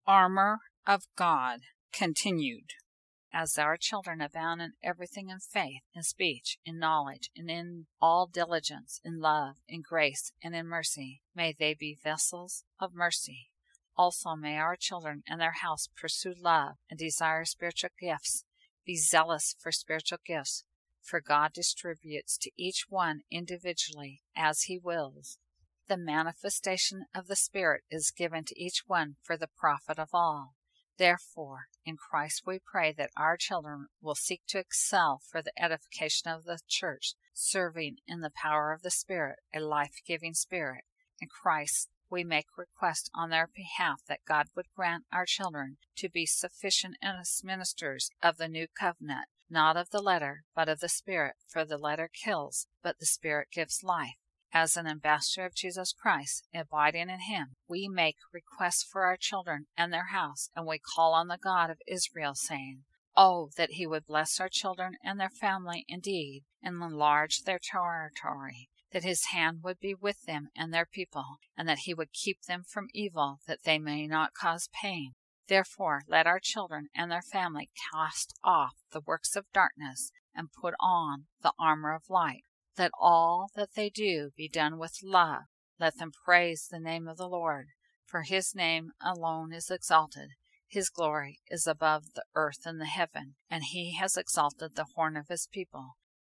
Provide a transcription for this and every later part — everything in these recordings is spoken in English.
Armor of God continued. As our children abound in everything in faith, in speech, in knowledge, and in all diligence, in love, in grace, and in mercy, may they be vessels of mercy. Also may our children and their house pursue love and desire spiritual gifts. Be zealous for spiritual gifts, for God distributes to each one individually as He wills. The manifestation of the Spirit is given to each one for the profit of all. Therefore, in Christ we pray that our children will seek to excel for the edification of the church, serving in the power of the Spirit, a life-giving Spirit. In Christ we make request on their behalf that God would grant our children to be sufficient as ministers of the new covenant, not of the letter, but of the Spirit, for the letter kills, but the Spirit gives life. As an ambassador of Jesus Christ, abiding in Him, we make requests for our children and their house, and we call on the God of Israel, saying, Oh, that He would bless our children and their family indeed, and enlarge their territory, that His hand would be with them and their people, and that He would keep them from evil, that they may not cause pain. Therefore, let our children and their family cast off the works of darkness and put on the armor of light. Let all that they do be done with love. Let them praise the name of the Lord, for His name alone is exalted. His glory is above the earth and the heaven, and He has exalted the horn of His people.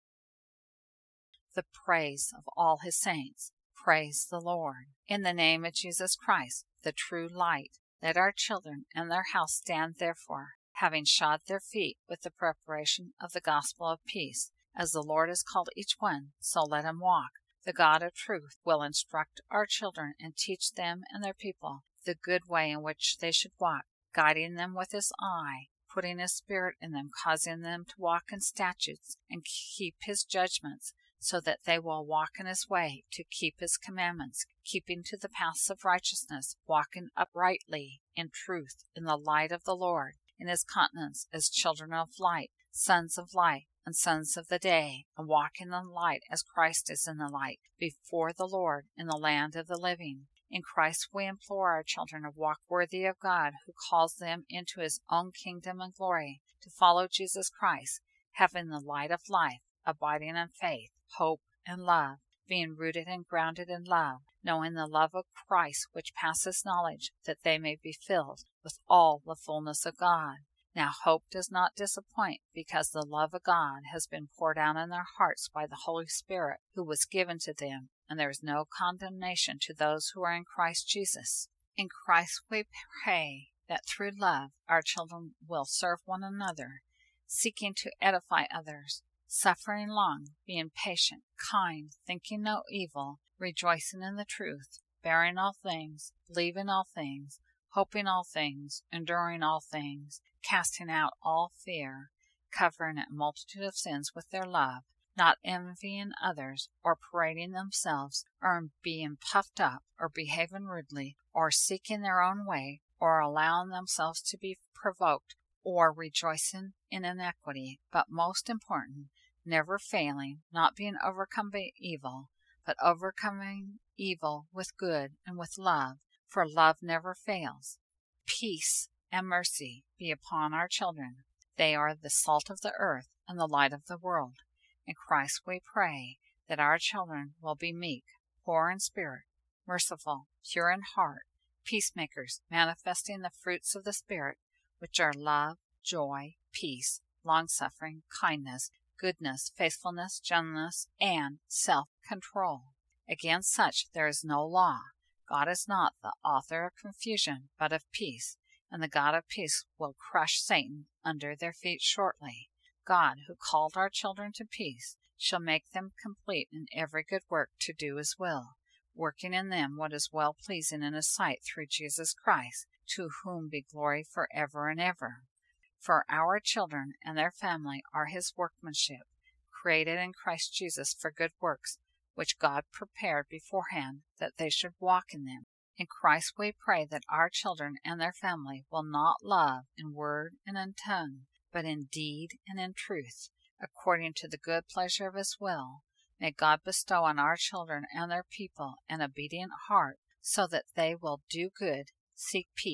The praise of all His saints. Praise the Lord. In the name of Jesus Christ, the true light, let our children and their house stand therefore, having shod their feet with the preparation of the gospel of peace. As the Lord has called each one, so let him walk. The God of truth will instruct our children and teach them and their people the good way in which they should walk, guiding them with His eye, putting His Spirit in them, causing them to walk in statutes and keep His judgments, so that they will walk in His way, to keep His commandments, keeping to the paths of righteousness, walking uprightly in truth in the light of the Lord, in His countenance as children of light, sons of light, and sons of the day, and walk in the light as Christ is in the light, before the Lord in the land of the living. In Christ we implore our children to walk worthy of God, who calls them into His own kingdom and glory, to follow Jesus Christ, having the light of life, abiding in faith, hope, and love, being rooted and grounded in love, knowing the love of Christ which passes knowledge, that they may be filled with all the fullness of God. Now hope does not disappoint, because the love of God has been poured out in their hearts by the Holy Spirit who was given to them, and there is no condemnation to those who are in Christ Jesus. In Christ we pray that through love our children will serve one another, seeking to edify others, suffering long, being patient, kind, thinking no evil, rejoicing in the truth, bearing all things, believing all things, hoping all things, enduring all things, casting out all fear, covering a multitude of sins with their love, not envying others, or parading themselves, or being puffed up, or behaving rudely, or seeking their own way, or allowing themselves to be provoked, or rejoicing in iniquity, but most important, never failing, not being overcome by evil, but overcoming evil with good and with love, for love never fails. Peace and mercy be upon our children. They are the salt of the earth and the light of the world. In Christ we pray that our children will be meek, poor in spirit, merciful, pure in heart, peacemakers, manifesting the fruits of the Spirit, which are love, joy, peace, long-suffering, kindness, goodness, faithfulness, gentleness, and self-control. Against such there is no law. God is not the author of confusion, but of peace, and the God of peace will crush Satan under their feet shortly. God, who called our children to peace, shall make them complete in every good work to do His will, working in them what is well-pleasing in His sight through Jesus Christ, to whom be glory forever and ever. For our children and their family are His workmanship, created in Christ Jesus for good works, which God prepared beforehand that they should walk in them. In Christ we pray that our children and their family will not love in word and in tongue, but in deed and in truth, according to the good pleasure of His will. May God bestow on our children and their people an obedient heart, so that they will do good, seek peace,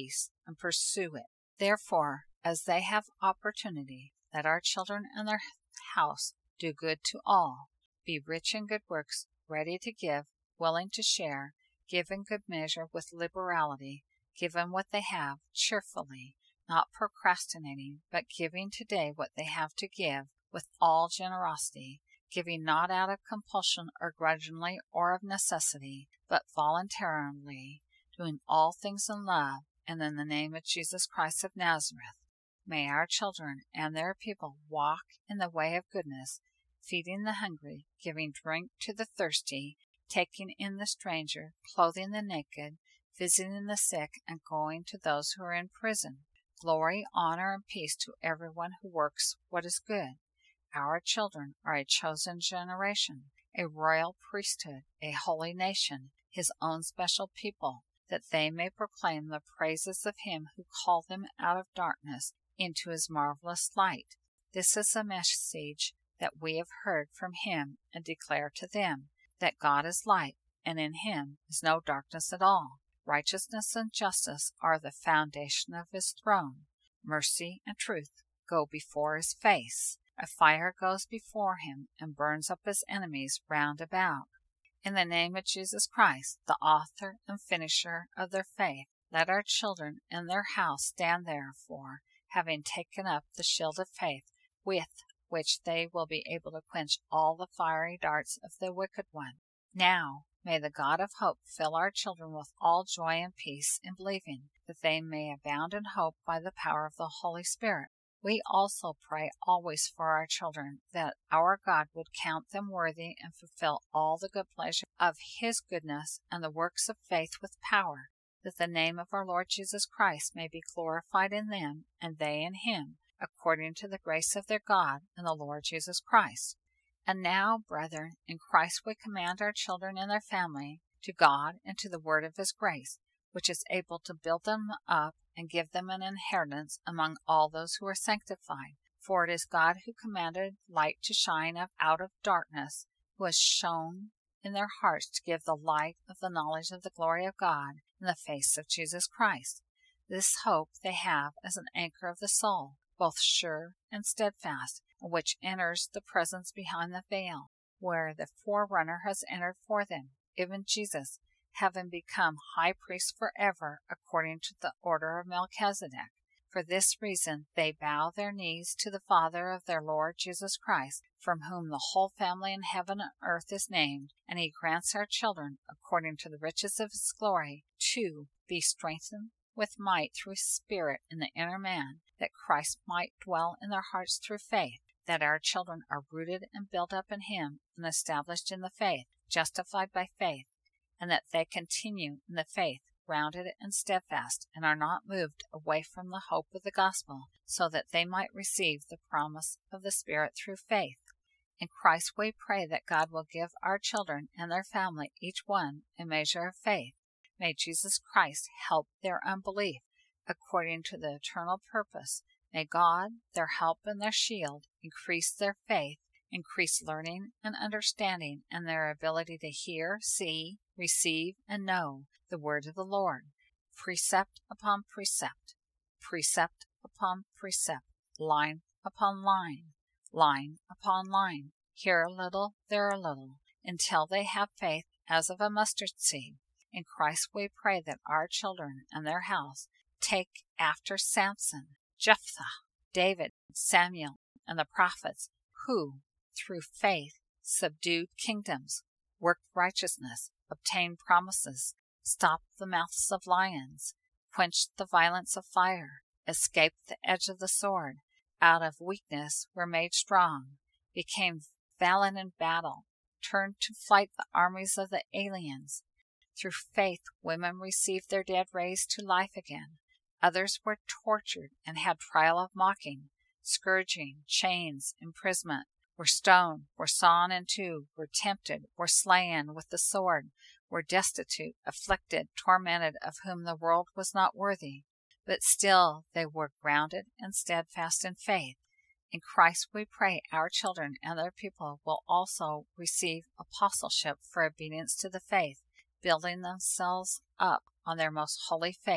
and pursue it. Therefore, as they have opportunity, let our children and their house do good to all, be rich in good works, ready to give, willing to share, give in good measure with liberality, given what they have cheerfully, not procrastinating, but giving today what they have to give with all generosity, giving not out of compulsion or grudgingly or of necessity, but voluntarily, doing all things in love and in the name of Jesus Christ of Nazareth. May our children and their people walk in the way of goodness, feeding the hungry, giving drink to the thirsty, taking in the stranger, clothing the naked, visiting the sick, and going to those who are in prison. Glory, honor, and peace to everyone who works what is good. Our children are a chosen generation, a royal priesthood, a holy nation, His own special people, that they may proclaim the praises of Him who called them out of darkness into His marvelous light. This is the message that we have heard from Him and declare to them, that God is light, and in Him is no darkness at all. Righteousness and justice are the foundation of His throne. Mercy and truth go before His face. A fire goes before Him and burns up His enemies round about. In the name of Jesus Christ, the author and finisher of their faith, let our children and their house stand therefore, having taken up the shield of faith, with which they will be able to quench all the fiery darts of the wicked one. Now, may the God of hope fill our children with all joy and peace in believing, that they may abound in hope by the power of the Holy Spirit. We also pray always for our children, that our God would count them worthy and fulfill all the good pleasure of His goodness and the works of faith with power, that the name of our Lord Jesus Christ may be glorified in them and they in Him, according to the grace of their God and the Lord Jesus Christ. And now, brethren, in Christ we command our children and their family to God and to the word of His grace, which is able to build them up and give them an inheritance among all those who are sanctified. For it is God who commanded light to shine out of darkness, who has shone in their hearts to give the light of the knowledge of the glory of God in the face of Jesus Christ. This hope they have as an anchor of the soul, both sure and steadfast, which enters the presence behind the veil, where the forerunner has entered for them, even Jesus, having become high priest forever according to the order of Melchizedek. For this reason they bow their knees to the Father of their Lord Jesus Christ, from whom the whole family in heaven and earth is named, and He grants our children, according to the riches of His glory, to be strengthened with might through His Spirit in the inner man, that Christ might dwell in their hearts through faith, that our children are rooted and built up in Him and established in the faith, justified by faith, and that they continue in the faith, grounded and steadfast, and are not moved away from the hope of the gospel, so that they might receive the promise of the Spirit through faith. In Christ we pray that God will give our children and their family each one a measure of faith. May Jesus Christ help their unbelief according to the eternal purpose. May God, their help and their shield, increase their faith, increase learning and understanding, and their ability to hear, see, receive, and know the word of the Lord, precept upon precept, precept upon precept, line upon line, line upon line, here a little, there a little, until they have faith as of a mustard seed. In Christ we pray that our children and their house take after Samson, Jephthah, David, Samuel, and the prophets, who, through faith, subdued kingdoms, worked righteousness, obtained promises, stopped the mouths of lions, quenched the violence of fire, escaped the edge of the sword, out of weakness were made strong, became valiant in battle, turned to flight the armies of the aliens. Through faith, women received their dead raised to life again. Others were tortured and had trial of mocking, scourging, chains, imprisonment, were stoned, were sawn in two, were tempted, were slain with the sword, were destitute, afflicted, tormented, of whom the world was not worthy. But still they were grounded and steadfast in faith. In Christ we pray our children and their people will also receive apostleship for obedience to the faith, building themselves up on their most holy faith,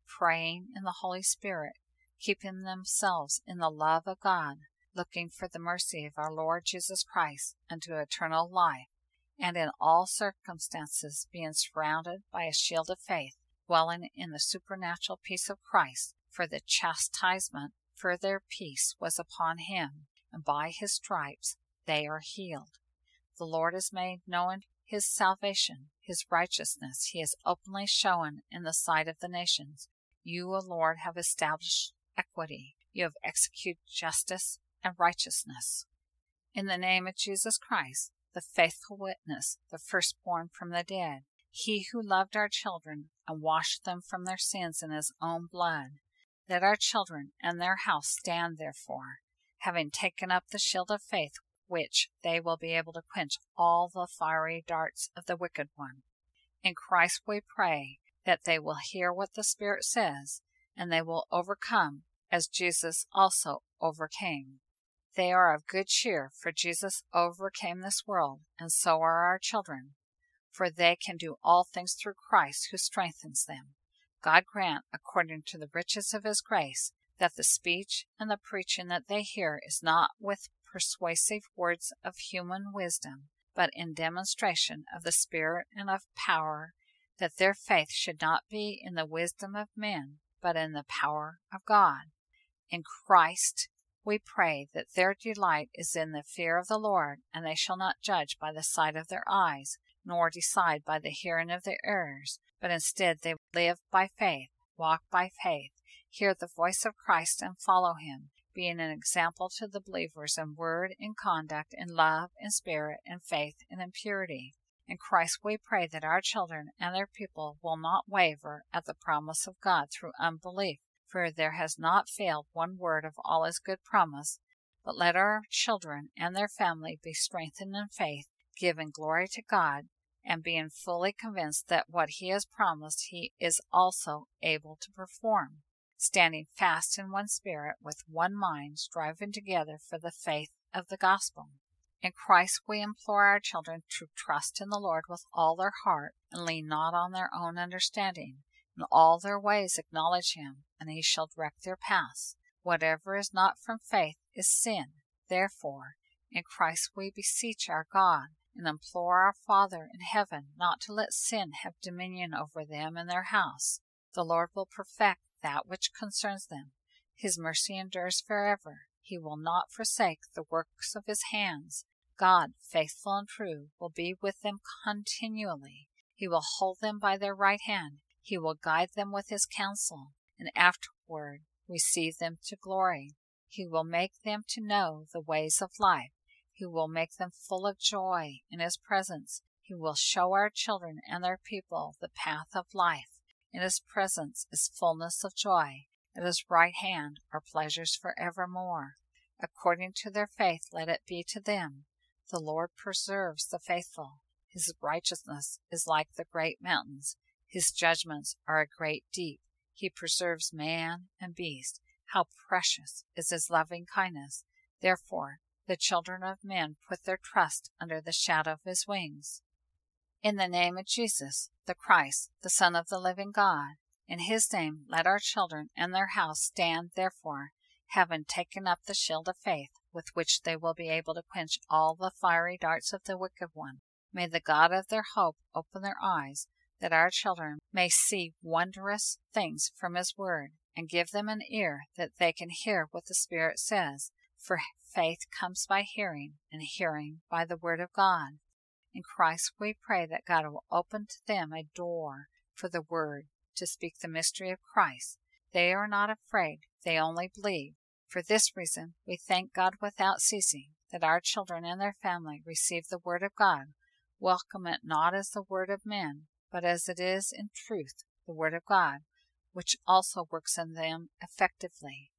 praying in the Holy Spirit, keeping themselves in the love of God, looking for the mercy of our Lord Jesus Christ unto eternal life, and in all circumstances being surrounded by a shield of faith, dwelling in the supernatural peace of Christ, for the chastisement for their peace was upon him, and by his stripes they are healed. The Lord has made known his salvation, his righteousness he has openly shown in the sight of the nations. You, O Lord, have established equity. You have executed justice and righteousness. In the name of Jesus Christ, the faithful witness, the firstborn from the dead, he who loved our children and washed them from their sins in his own blood, let our children and their house stand therefore, having taken up the shield of faith, which they will be able to quench all the fiery darts of the wicked one. In Christ we pray that they will hear what the Spirit says, and they will overcome, as Jesus also overcame. They are of good cheer, for Jesus overcame this world, and so are our children. For they can do all things through Christ who strengthens them. God grant, according to the riches of his grace, that the speech and the preaching that they hear is not with persuasive words of human wisdom, but in demonstration of the Spirit and of power, that their faith should not be in the wisdom of men, but in the power of God. In Christ we pray that their delight is in the fear of the Lord, and they shall not judge by the sight of their eyes, nor decide by the hearing of their ears, but instead they live by faith, walk by faith, hear the voice of Christ and follow him, being an example to the believers in word, in conduct, in love, in spirit, in faith, and in purity. In Christ we pray that our children and their people will not waver at the promise of God through unbelief, for there has not failed one word of all his good promise. But let our children and their family be strengthened in faith, giving glory to God, and being fully convinced that what he has promised he is also able to perform, standing fast in one spirit, with one mind, striving together for the faith of the gospel. In Christ we implore our children to trust in the Lord with all their heart, and lean not on their own understanding. In all their ways acknowledge him, and he shall direct their paths. Whatever is not from faith is sin. Therefore, in Christ we beseech our God, and implore our Father in heaven not to let sin have dominion over them and their house. The Lord will perfect that which concerns them. His mercy endures forever. He will not forsake the works of his hands. God, faithful and true, will be with them continually. He will hold them by their right hand. He will guide them with his counsel, and afterward receive them to glory. He will make them to know the ways of life. He will make them full of joy in his presence. He will show our children and their people the path of life. In his presence is fullness of joy. At his right hand are pleasures forevermore. According to their faith let it be to them. The Lord preserves the faithful. His righteousness is like the great mountains. His judgments are a great deep. He preserves man and beast. How precious is his loving kindness. Therefore the children of men put their trust under the shadow of his wings. In the name of Jesus, the Christ, the Son of the living God, in his name let our children and their house stand therefore, having taken up the shield of faith, with which they will be able to quench all the fiery darts of the wicked one. May the God of their hope open their eyes, that our children may see wondrous things from his word, and give them an ear that they can hear what the Spirit says. For faith comes by hearing, and hearing by the word of God. In Christ we pray that God will open to them a door for the word to speak the mystery of Christ. They are not afraid, they only believe. For this reason we thank God without ceasing, that our children and their family receive the word of God, welcome it not as the word of men, but as it is in truth the word of God, which also works in them effectively.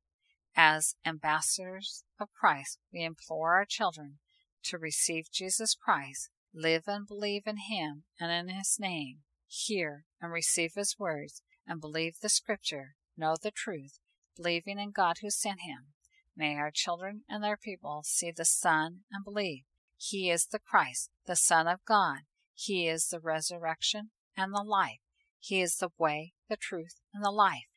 As ambassadors of Christ, we implore our children to receive Jesus Christ, live and believe in him and in his name, hear and receive his words, and believe the Scripture, know the truth, believing in God who sent him. May our children and their people see the Son and believe. He is the Christ, the Son of God. He is the resurrection and the life. He is the way, the truth, and the life.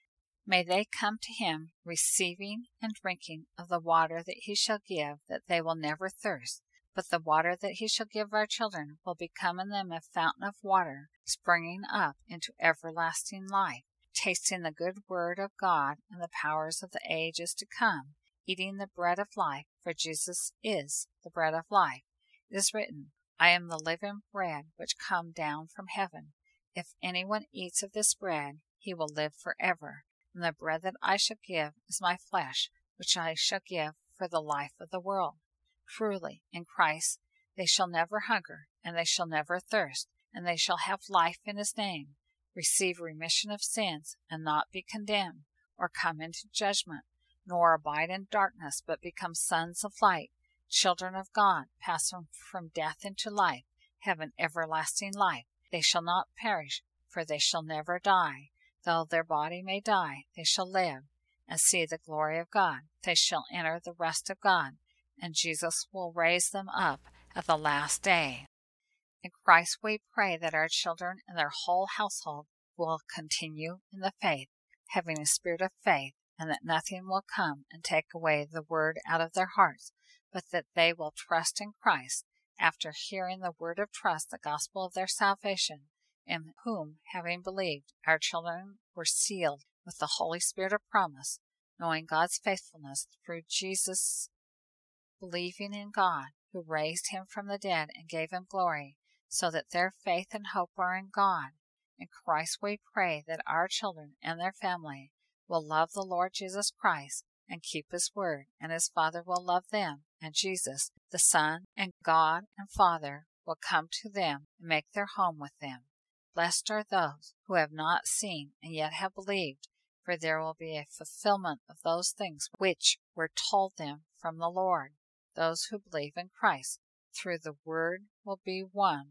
May they come to him, receiving and drinking of the water that he shall give, that they will never thirst. But the water that he shall give our children will become in them a fountain of water, springing up into everlasting life, tasting the good word of God and the powers of the ages to come, eating the bread of life, for Jesus is the bread of life. It is written, I am the living bread which come down from heaven. If anyone eats of this bread, he will live forever. And the bread that I shall give is my flesh, which I shall give for the life of the world. Truly, in Christ they shall never hunger, and they shall never thirst, and they shall have life in his name, receive remission of sins, and not be condemned, or come into judgment, nor abide in darkness, but become sons of light, children of God, passing from death into life, have an everlasting life. They shall not perish, for they shall never die. Though their body may die, they shall live, and see the glory of God. They shall enter the rest of God, and Jesus will raise them up at the last day. In Christ we pray that our children and their whole household will continue in the faith, having a spirit of faith, and that nothing will come and take away the word out of their hearts, but that they will trust in Christ, after hearing the word of trust, the gospel of their salvation, in whom, having believed, our children were sealed with the Holy Spirit of promise, knowing God's faithfulness through Jesus, believing in God, who raised him from the dead and gave him glory, so that their faith and hope are in God. In Christ we pray that our children and their family will love the Lord Jesus Christ and keep his word, and his Father will love them, and Jesus, the Son, and God and Father will come to them and make their home with them. Blessed are those who have not seen and yet have believed, for there will be a fulfillment of those things which were told them from the Lord. Those who believe in Christ through the word will be one.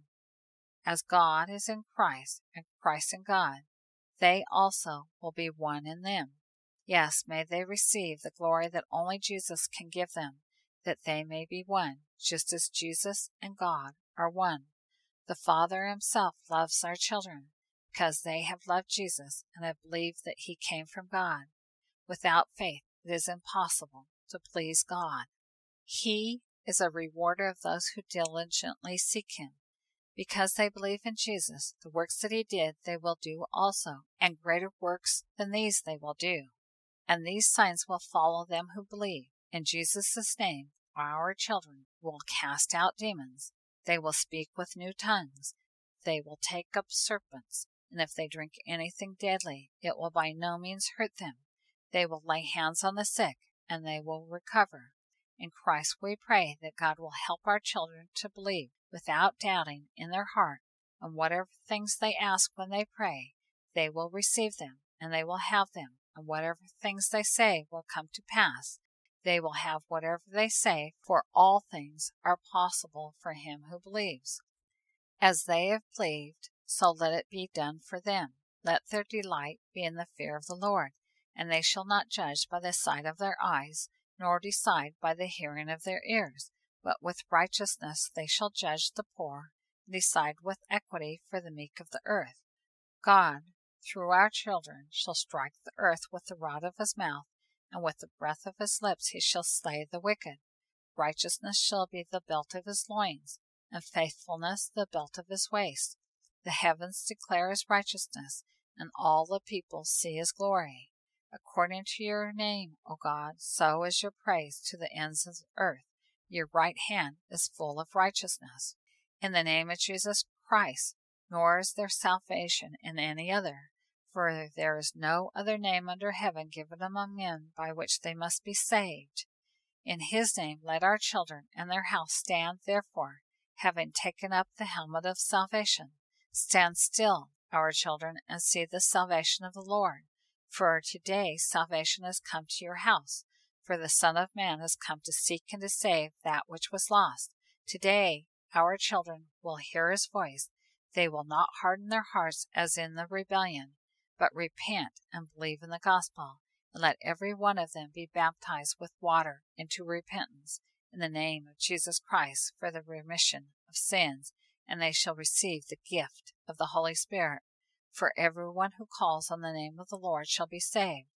As God is in Christ and Christ in God, they also will be one in them. Yes, may they receive the glory that only Jesus can give them, that they may be one, just as Jesus and God are one. The Father himself loves our children, because they have loved Jesus and have believed that he came from God. Without faith it is impossible to please God. He is a rewarder of those who diligently seek him. Because they believe in Jesus, the works that he did they will do also, and greater works than these they will do. And these signs will follow them who believe. In Jesus' name, our children will cast out demons. They will speak with new tongues. They will take up serpents. And if they drink anything deadly, it will by no means hurt them. They will lay hands on the sick, and they will recover. In Christ we pray that God will help our children to believe without doubting in their heart, and whatever things they ask when they pray, they will receive them, and they will have them, and whatever things they say will come to pass. They will have whatever they say, for all things are possible for him who believes. As they have believed, so let it be done for them. Let their delight be in the fear of the Lord, and they shall not judge by the sight of their eyes, nor decide by the hearing of their ears, but with righteousness they shall judge the poor, and decide with equity for the meek of the earth. God, through our children, shall strike the earth with the rod of his mouth, and with the breath of his lips he shall slay the wicked. Righteousness shall be the belt of his loins, and faithfulness the belt of his waist. The heavens declare his righteousness, and all the people see his glory. According to your name, O God, so is your praise to the ends of the earth. Your right hand is full of righteousness. In the name of Jesus Christ, nor is there salvation in any other, for there is no other name under heaven given among men by which they must be saved. In his name let our children and their house stand, therefore, having taken up the helmet of salvation. Stand still, our children, and see the salvation of the Lord. For today salvation has come to your house, for the Son of Man has come to seek and to save that which was lost. Today our children will hear his voice. They will not harden their hearts as in the rebellion, but repent and believe in the gospel, and let every one of them be baptized with water into repentance in the name of Jesus Christ for the remission of sins, and they shall receive the gift of the Holy Spirit. For everyone who calls on the name of the Lord shall be saved.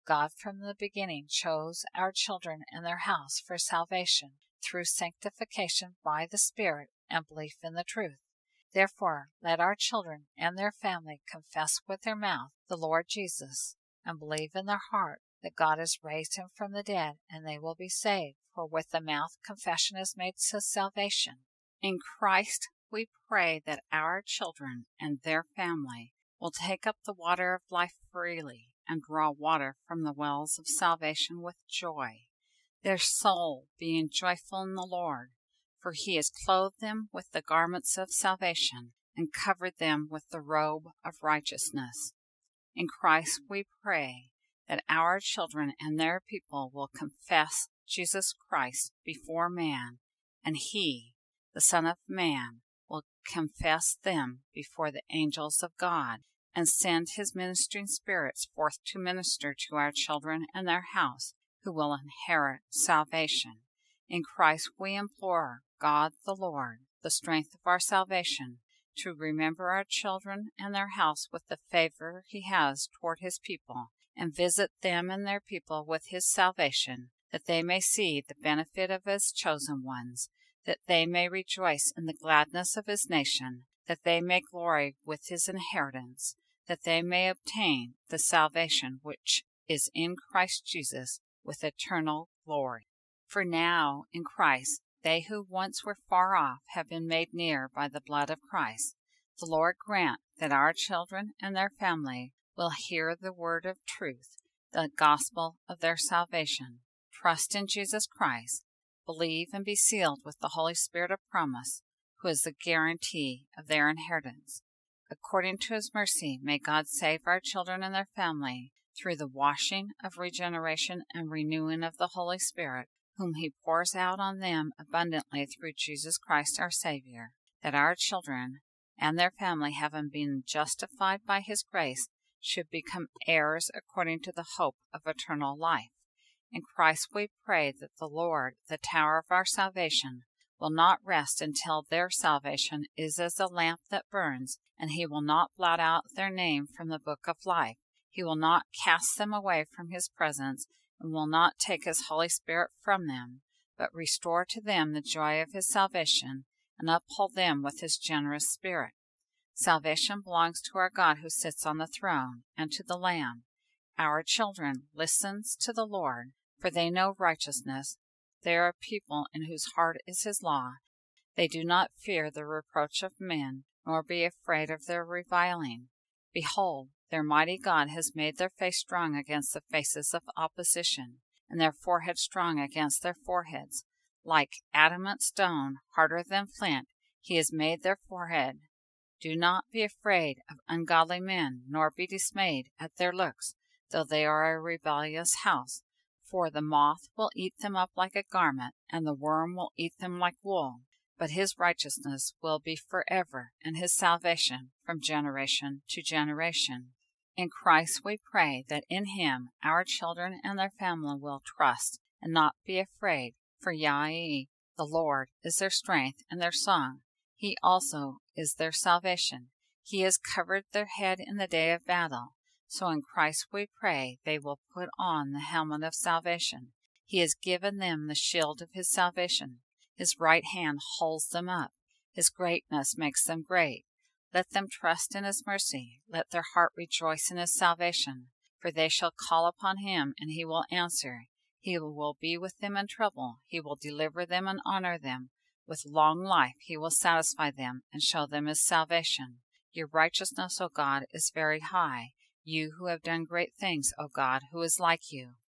God from the beginning chose our children and their house for salvation through sanctification by the Spirit and belief in the truth. Therefore, let our children and their family confess with their mouth the Lord Jesus and believe in their heart that God has raised him from the dead, and they will be saved. For with the mouth confession is made to salvation. In Christ we pray that our children and their family will take up the water of life freely and draw water from the wells of salvation with joy, their soul being joyful in the Lord, for he has clothed them with the garments of salvation and covered them with the robe of righteousness. In Christ we pray that our children and their people will confess Jesus Christ before man, and he, the Son of Man, will confess them before the angels of God, and send his ministering spirits forth to minister to our children and their house, who will inherit salvation. In Christ we implore God the Lord, the strength of our salvation, to remember our children and their house with the favor he has toward his people, and visit them and their people with his salvation, that they may see the benefit of his chosen ones, that they may rejoice in the gladness of his nation, that they may glory with his inheritance, that they may obtain the salvation which is in Christ Jesus with eternal glory. For now, in Christ, they who once were far off have been made near by the blood of Christ. The Lord grant that our children and their family will hear the word of truth, the gospel of their salvation, trust in Jesus Christ, believe and be sealed with the Holy Spirit of promise, who is the guarantee of their inheritance. According to his mercy, may God save our children and their family through the washing of regeneration and renewing of the Holy Spirit, whom he pours out on them abundantly through Jesus Christ our Savior, that our children and their family, having been justified by his grace, should become heirs according to the hope of eternal life. In Christ we pray that the Lord, the tower of our salvation, will not rest until their salvation is as a lamp that burns, and he will not blot out their name from the book of life. He will not cast them away from his presence, and will not take his Holy Spirit from them, but restore to them the joy of his salvation, and uphold them with his generous Spirit. Salvation belongs to our God who sits on the throne, and to the Lamb. Our children listens to the Lord, for they know righteousness. They are a people in whose heart is his law. They do not fear the reproach of men, nor be afraid of their reviling. Behold, their mighty God has made their face strong against the faces of opposition, and their forehead strong against their foreheads. Like adamant stone, harder than flint, he has made their forehead. Do not be afraid of ungodly men, nor be dismayed at their looks, though they are a rebellious house. For the moth will eat them up like a garment, and the worm will eat them like wool. But his righteousness will be forever, and his salvation from generation to generation. In Christ we pray that in him our children and their family will trust, and not be afraid, for Yahweh, the Lord, is their strength and their song. He also is their salvation. He has covered their head in the day of battle. So in Christ we pray they will put on the helmet of salvation. He has given them the shield of his salvation. His right hand holds them up. His greatness makes them great. Let them trust in his mercy. Let their heart rejoice in his salvation. For they shall call upon him, and he will answer. He will be with them in trouble. He will deliver them and honor them. With long life he will satisfy them and show them his salvation. Your righteousness, O God, is very high. You who have done great things, O God, who is like you?